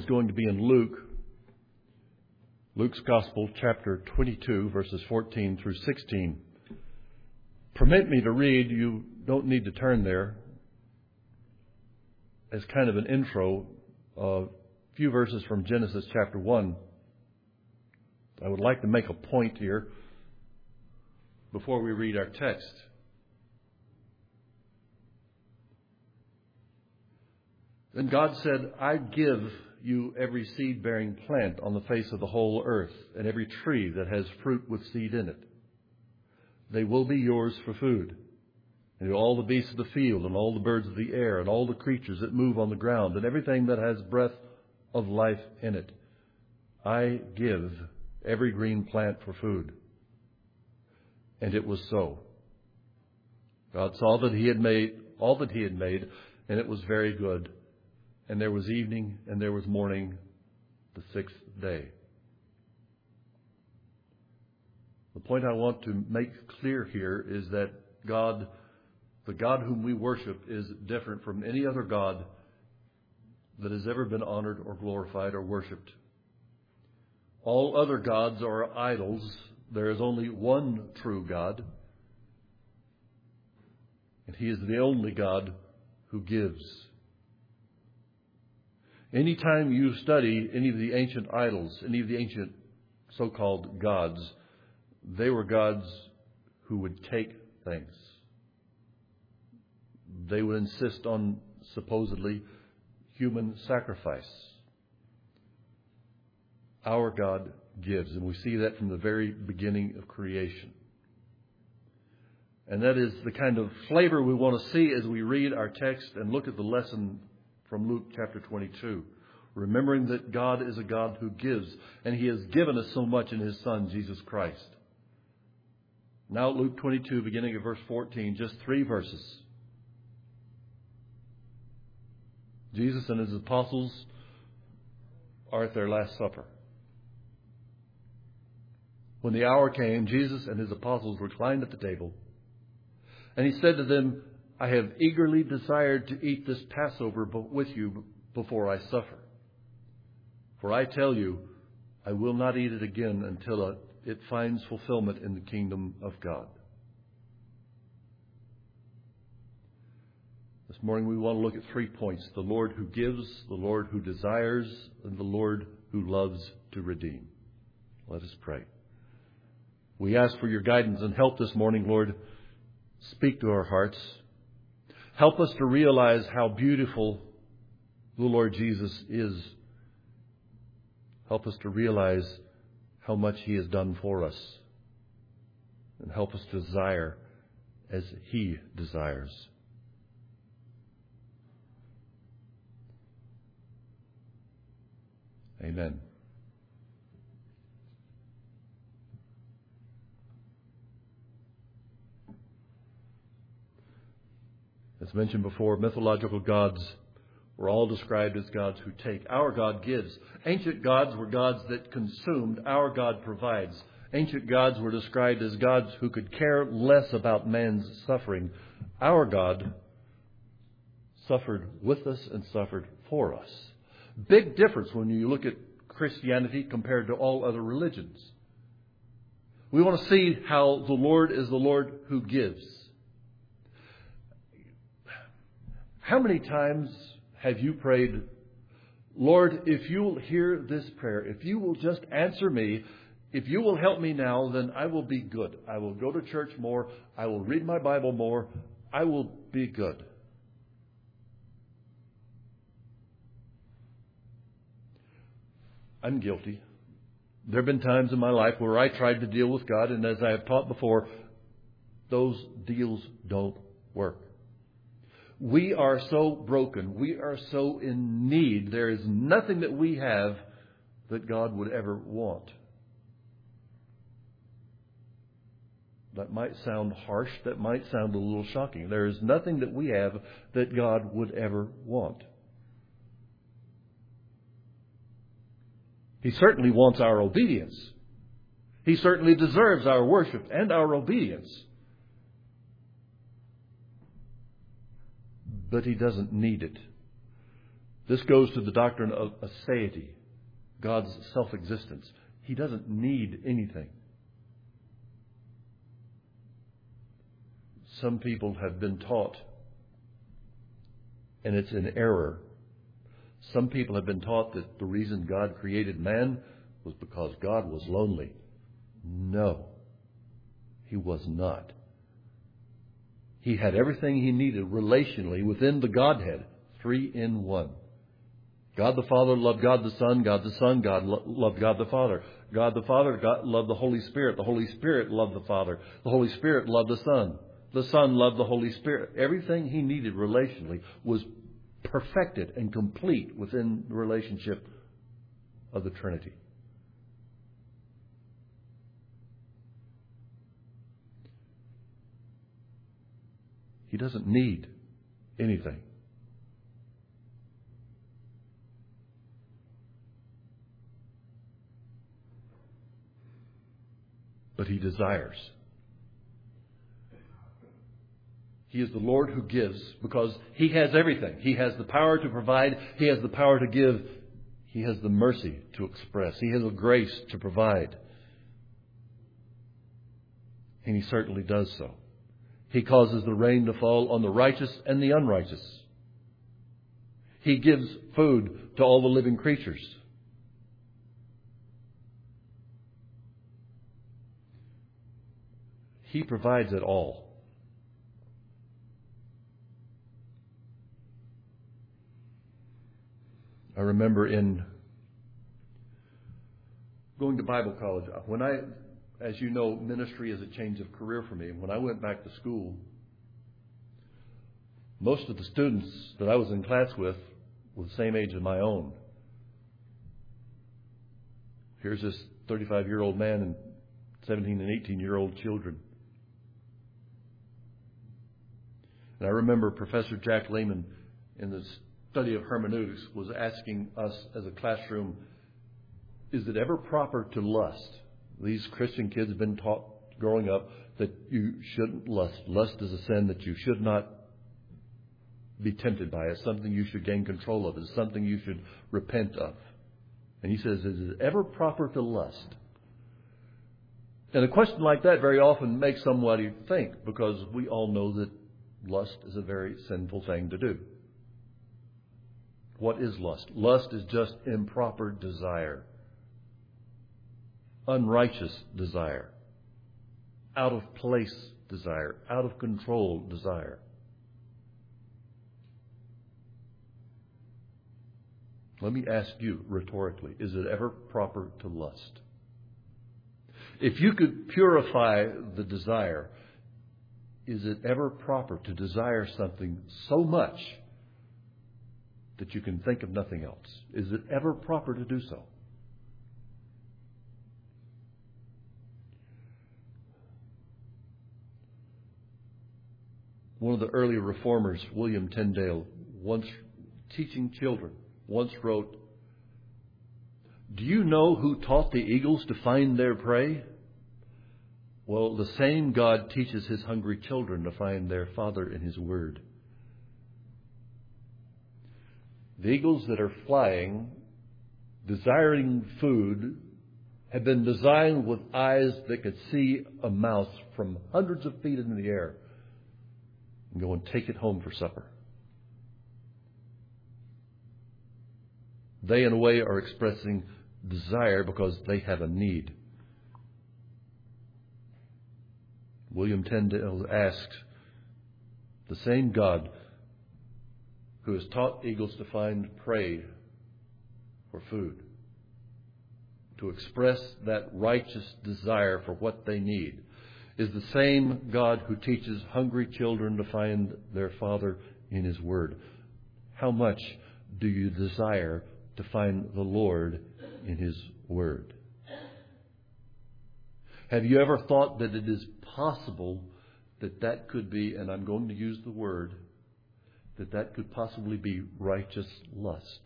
It's going to be in Luke's Gospel, chapter 22, verses 14 through 16. Permit me to read. You don't need to turn there. As kind of an intro, a few verses from Genesis chapter 1. I would like to make a point here before we read our text. Then God said, I give you every seed-bearing plant on the face of the whole earth, and every tree that has fruit with seed in it. They will be yours for food. And all the beasts of the field, and all the birds of the air, and all the creatures that move on the ground, and everything that has breath of life in it. I give every green plant for food. And it was so. God saw that He had made all that He had made, and it was very good. And there was evening, and there was morning, the sixth day. The point I want to make clear here is that God, the God whom we worship, is different from any other God that has ever been honored or glorified or worshipped. All other gods are idols. There is only one true God, and He is the only God who gives. Anytime you study any of the ancient idols, any of the ancient so-called gods, they were gods who would take things. They would insist on supposedly human sacrifice. Our God gives, and we see that from the very beginning of creation. And that is the kind of flavor we want to see as we read our text and look at the lesson from Luke chapter 22. Remembering that God is a God who gives, and He has given us so much in His Son, Jesus Christ. Now Luke 22, beginning at verse 14, just 3 verses. Jesus and His apostles are at their Last Supper. When the hour came, Jesus and His apostles reclined at the table. And He said to them, I have eagerly desired to eat this Passover with you before I suffer. For I tell you, I will not eat it again until it finds fulfillment in the kingdom of God. This morning we want to look at 3 points. The Lord who gives, the Lord who desires, and the Lord who loves to redeem. Let us pray. We ask for your guidance and help this morning, Lord. Speak to our hearts. Help us to realize how beautiful the Lord Jesus is. Help us to realize how much He has done for us. And help us to desire as He desires. Amen. As mentioned before, mythological gods were all described as gods who take. Our God gives. Ancient gods were gods that consumed. Our God provides. Ancient gods were described as gods who could care less about man's suffering. Our God suffered with us and suffered for us. Big difference when you look at Christianity compared to all other religions. We want to see how the Lord is the Lord who gives. How many times have you prayed, Lord, if you will hear this prayer, if you will just answer me, if you will help me now, then I will be good. I will go to church more. I will read my Bible more. I will be good. I'm guilty. There have been times in my life where I tried to deal with God, and as I have taught before, those deals don't work. We are so broken. We are so in need. There is nothing that we have that God would ever want. That might sound harsh. That might sound a little shocking. There is nothing that we have that God would ever want. He certainly wants our obedience. He certainly deserves our worship and our obedience. But He doesn't need it. This goes to the doctrine of aseity, God's self-existence. He doesn't need anything. Some people have been taught, and it's an error. Some people have been taught that the reason God created man was because God was lonely. No, He was not. He had everything He needed relationally within the Godhead, 3 in 1. God the Father loved God the Son. God the Son loved God the Father. God the Father loved the Holy Spirit. The Holy Spirit loved the Father. The Holy Spirit loved the Son. The Son loved the Holy Spirit. Everything He needed relationally was perfected and complete within the relationship of the Trinity. He doesn't need anything. But He desires. He is the Lord who gives because He has everything. He has the power to provide. He has the power to give. He has the mercy to express. He has the grace to provide. And He certainly does so. He causes the rain to fall on the righteous and the unrighteous. He gives food to all the living creatures. He provides it all. I remember in going to Bible college, as you know, ministry is a change of career for me. When I went back to school, most of the students that I was in class with were the same age as my own. Here's this 35-year-old man and 17 and 18-year-old children. And I remember Professor Jack Lehman in the study of hermeneutics was asking us as a classroom, is it ever proper to lust? These Christian kids have been taught growing up that you shouldn't lust. Lust is a sin that you should not be tempted by. It's something you should gain control of. It's something you should repent of. And he says, is it ever proper to lust? And a question like that very often makes somebody think, because we all know that lust is a very sinful thing to do. What is lust? Lust is just improper desire. Unrighteous desire. Out of place desire. Out of control desire. Let me ask you rhetorically, is it ever proper to lust? If you could purify the desire, is it ever proper to desire something so much that you can think of nothing else? Is it ever proper to do so? One of the early reformers, William Tyndale, once teaching children, once wrote, "Do you know who taught the eagles to find their prey? Well, the same God teaches His hungry children to find their Father in His Word." The eagles that are flying, desiring food, have been designed with eyes that could see a mouse from hundreds of feet in the air and go and take it home for supper. They, in a way, are expressing desire because they have a need. William Tyndale asked, the same God who has taught eagles to find prey for food, to express that righteous desire for what they need, is the same God who teaches hungry children to find their Father in His Word. How much do you desire to find the Lord in His Word? Have you ever thought that it is possible that could be, and I'm going to use the word, that could possibly be righteous lust?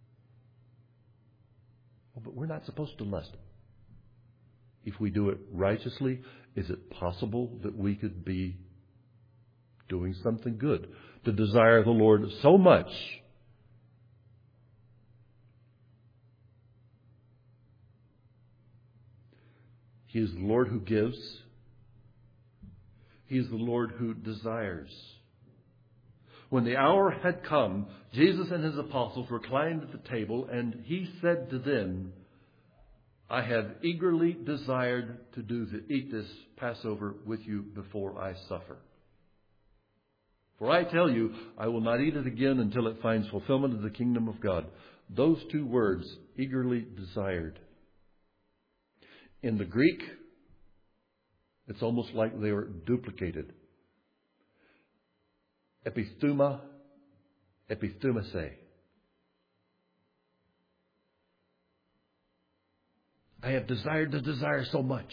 Oh, but we're not supposed to lust. If we do it righteously, is it possible that we could be doing something good? To desire the Lord so much He is the Lord who gives. He is the Lord who desires. When the hour had come, Jesus and his apostles reclined at the table, and he said to them, I have eagerly desired to eat this Passover with you before I suffer. For I tell you, I will not eat it again until it finds fulfillment of the kingdom of God. Those two words, eagerly desired. In the Greek, it's almost like they were duplicated. Epithuma, epithumase. I have desired the desire so much.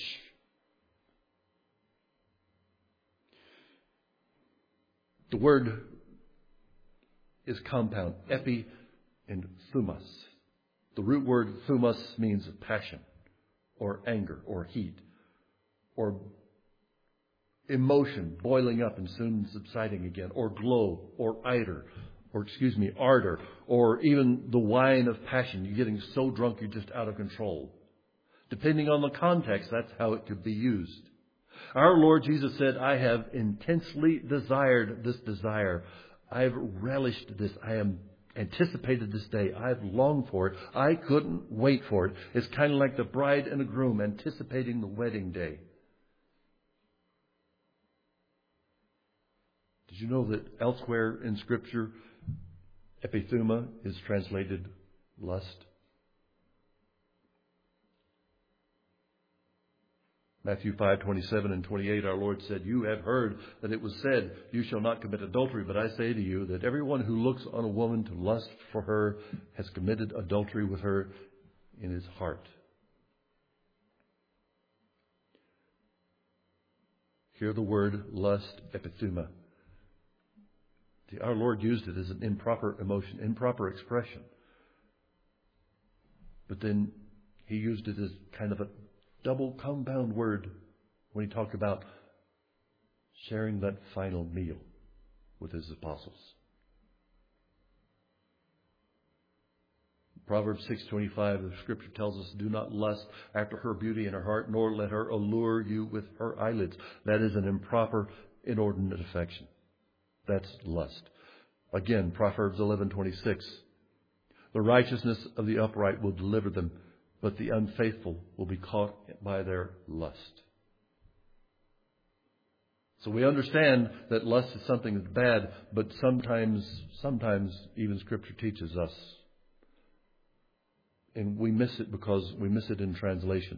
The word is compound, epi and thumas. The root word thumas means passion, or anger, or heat, or emotion boiling up and soon subsiding again, or glow, or ardor, or even the wine of passion. You're getting so drunk you're just out of control. Depending on the context, that's how it could be used. Our Lord Jesus said, I have intensely desired this desire. I have relished this. I have anticipated this day. I have longed for it. I couldn't wait for it. It's kind of like the bride and the groom anticipating the wedding day. Did you know that elsewhere in Scripture, epithuma is translated lust? Matthew 5:27 and 28, our Lord said, You have heard that it was said, You shall not commit adultery, but I say to you that everyone who looks on a woman to lust for her has committed adultery with her in his heart. Hear the word lust, epithuma. Our Lord used it as an improper emotion, improper expression. But then he used it as kind of a double compound word when he talked about sharing that final meal with his apostles. Proverbs 6:25, the Scripture tells us, Do not lust after her beauty in her heart, nor let her allure you with her eyelids. That is an improper, inordinate affection. That's lust. Again, Proverbs 11:26, The righteousness of the upright will deliver them, but the unfaithful will be caught by their lust. So we understand that lust is something that's bad, but sometimes even Scripture teaches us. And we miss it because we miss it in translation.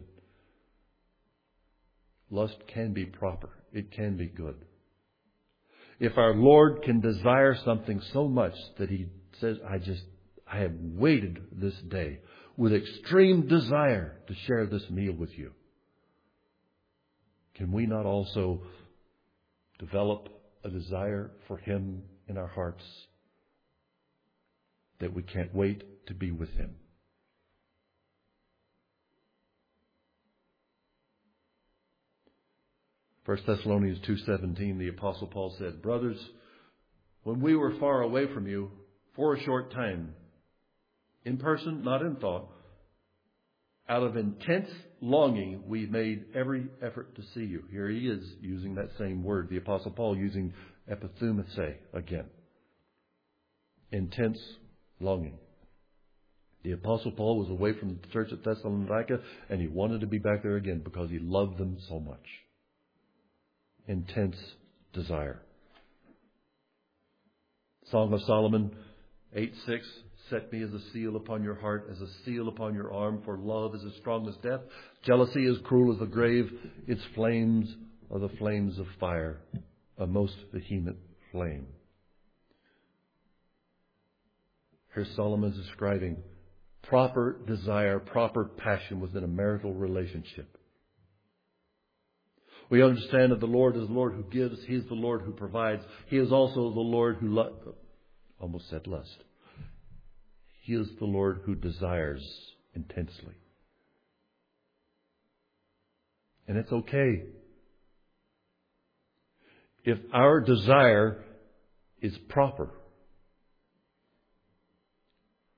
Lust can be proper. It can be good. If our Lord can desire something so much that He says, I have waited this day with extreme desire to share this meal with you, can we not also develop a desire for Him in our hearts that we can't wait to be with Him? First Thessalonians 2:17, the Apostle Paul said, Brothers, when we were far away from you for a short time, in person, not in thought, out of intense longing, we made every effort to see you. Here he is using that same word, the Apostle Paul using epithumase again. Intense longing. The Apostle Paul was away from the church at Thessalonica, and he wanted to be back there again because he loved them so much. Intense desire. Song of Solomon 8:6, Set me as a seal upon your heart, as a seal upon your arm, for love is as strong as death. Jealousy is cruel as the grave. Its flames are the flames of fire, a most vehement flame. Here Solomon is describing proper desire, proper passion within a marital relationship. We understand that the Lord is the Lord who gives. He is the Lord who provides. He is also the Lord who almost said lust. He is the Lord who desires intensely. And it's okay. If our desire is proper,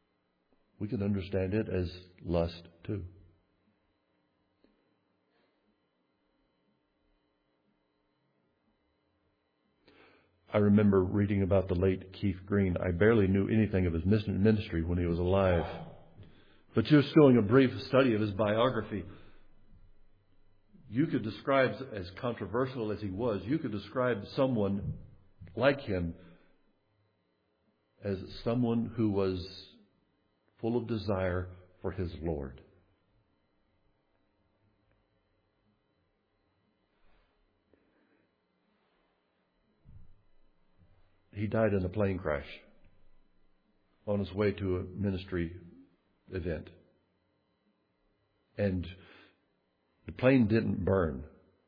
we can understand it as lust too. I remember reading about the late Keith Green. I barely knew anything of his ministry when he was alive. But just doing a brief study of his biography, you could describe, as controversial as he was, you could describe someone like him as someone who was full of desire for his Lord. He died in a plane crash on his way to a ministry event. And the plane didn't burn.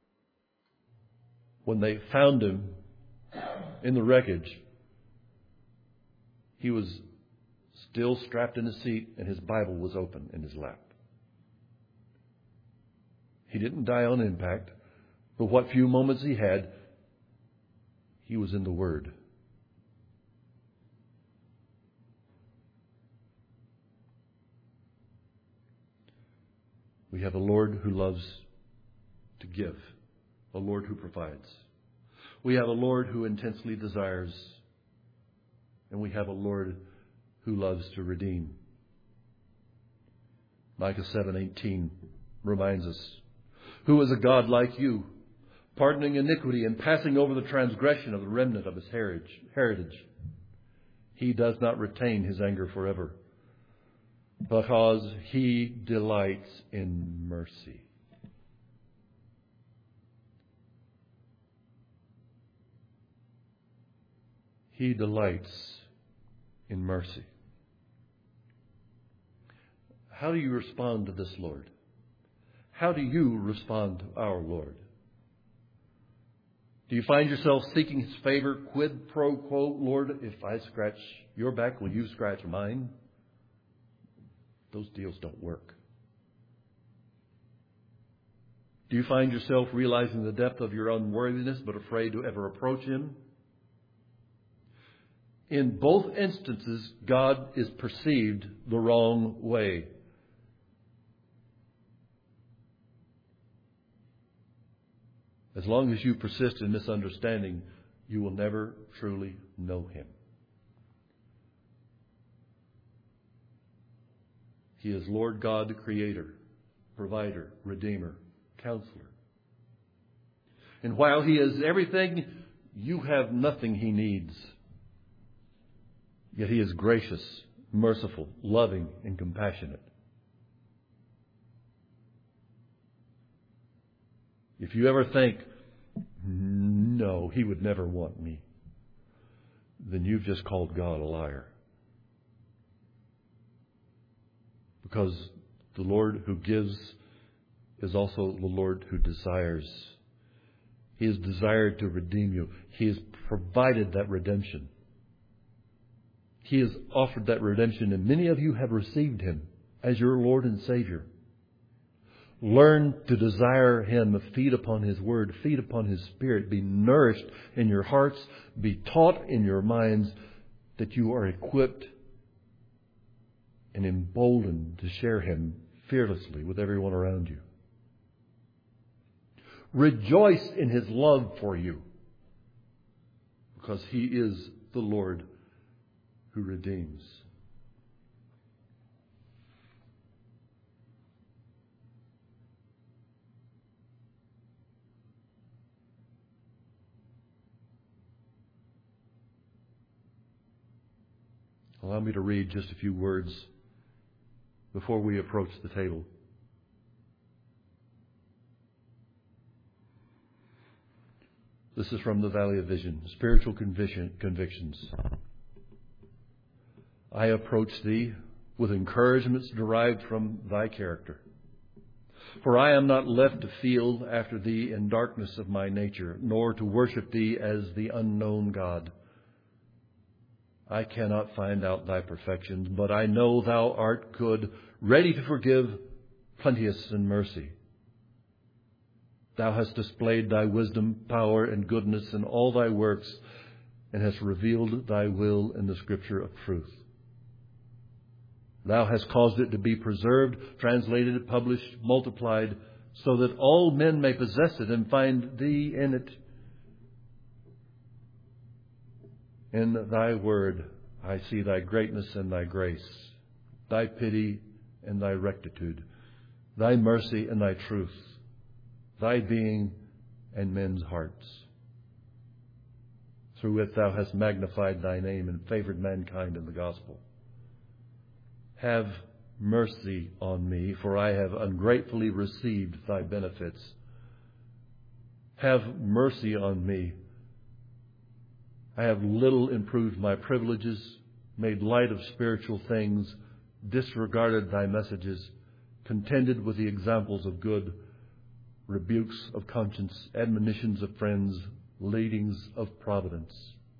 When they found him in the wreckage, he was still strapped in his seat and his Bible was open in his lap. He didn't die on impact, but what few moments he had, he was in the Word. We have a Lord who loves to give, a Lord who provides. We have a Lord who intensely desires, and we have a Lord who loves to redeem. Micah 7:18 reminds us, "Who is a God like you, pardoning iniquity and passing over the transgression of the remnant of his heritage? He does not retain his anger forever, because he delights in mercy." He delights in mercy. How do you respond to this Lord? How do you respond to our Lord? Do you find yourself seeking His favor, quid pro quo? Lord, if I scratch your back, will you scratch mine? Those deals don't work. Do you find yourself realizing the depth of your unworthiness but afraid to ever approach Him? In both instances, God is perceived the wrong way. As long as you persist in misunderstanding, you will never truly know Him. He is Lord God, Creator, Provider, Redeemer, Counselor. And while He is everything, you have nothing He needs. Yet He is gracious, merciful, loving, and compassionate. If you ever think, no, He would never want me, then you've just called God a liar. Because the Lord who gives is also the Lord who desires. He has desired to redeem you. He has provided that redemption. He has offered that redemption, and many of you have received Him as your Lord and Savior. Learn to desire Him, feed upon His Word, feed upon His Spirit, be nourished in your hearts, be taught in your minds that you are equipped and emboldened to share Him fearlessly with everyone around you. Rejoice in His love for you, because He is the Lord who redeems. Allow me to read just a few words before we approach the table. This is from the Valley of Vision, Spiritual Convictions. I approach Thee with encouragements derived from Thy character. For I am not left to feel after Thee in darkness of my nature, nor to worship Thee as the unknown God. I cannot find out Thy perfections, but I know Thou art good, ready to forgive, plenteous in mercy. Thou hast displayed Thy wisdom, power, and goodness in all Thy works, and hast revealed Thy will in the Scripture of truth. Thou hast caused it to be preserved, translated, published, multiplied, so that all men may possess it and find Thee in it. In thy word I see thy greatness and thy grace, thy pity and thy rectitude, thy mercy and thy truth, thy being and men's hearts. Through it thou hast magnified thy name and favored mankind in the gospel. Have mercy on me, for I have ungratefully received thy benefits. Have mercy on me. I have little improved my privileges, made light of spiritual things, disregarded thy messages, contended with the examples of good, rebukes of conscience, admonitions of friends, leadings of providence.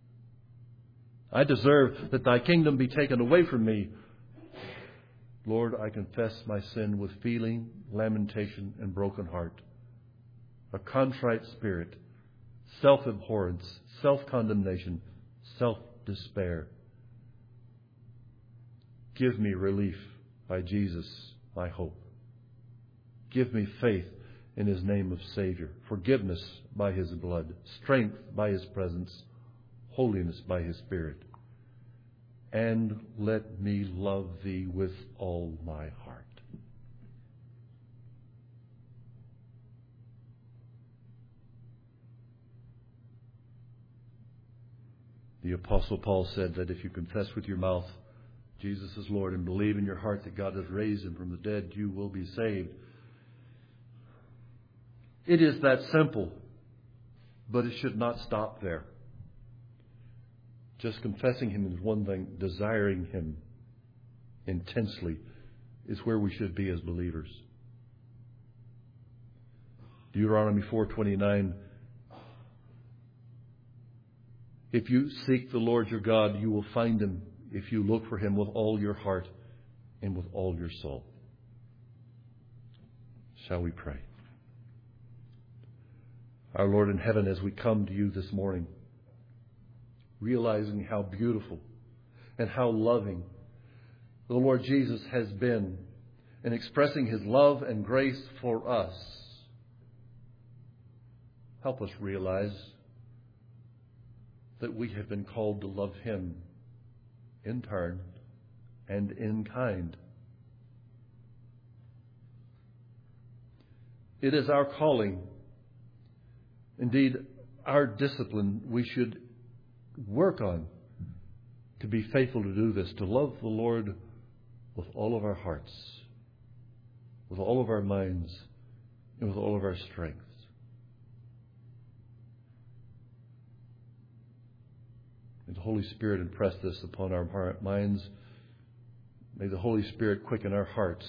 I deserve that thy kingdom be taken away from me. Lord, I confess my sin with feeling, lamentation, and broken heart, a contrite spirit, self-abhorrence, self-condemnation, self-despair. Give me relief by Jesus, my hope. Give me faith in his name of Savior, forgiveness by his blood, strength by his presence, holiness by his Spirit. And let me love thee with all my heart. The Apostle Paul said that if you confess with your mouth Jesus is Lord and believe in your heart that God has raised him from the dead, you will be saved. It is that simple, but it should not stop there. Just confessing him is one thing. Desiring him intensely is where we should be as believers. Deuteronomy 4:29. If you seek the Lord your God, you will find him if you look for him with all your heart and with all your soul. Shall we pray? Our Lord in heaven, as we come to you this morning, realizing how beautiful and how loving the Lord Jesus has been in expressing his love and grace for us, help us realize that we have been called to love him in turn and in kind. It is our calling, indeed our discipline we should work on to be faithful to do this, to love the Lord with all of our hearts, with all of our minds, and with all of our strengths. May the Holy Spirit impress this upon our minds. May the Holy Spirit quicken our hearts.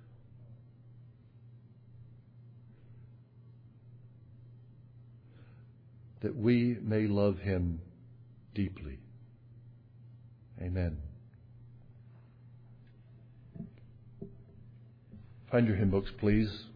That we may love him deeply. Amen. Find your hymn books, please.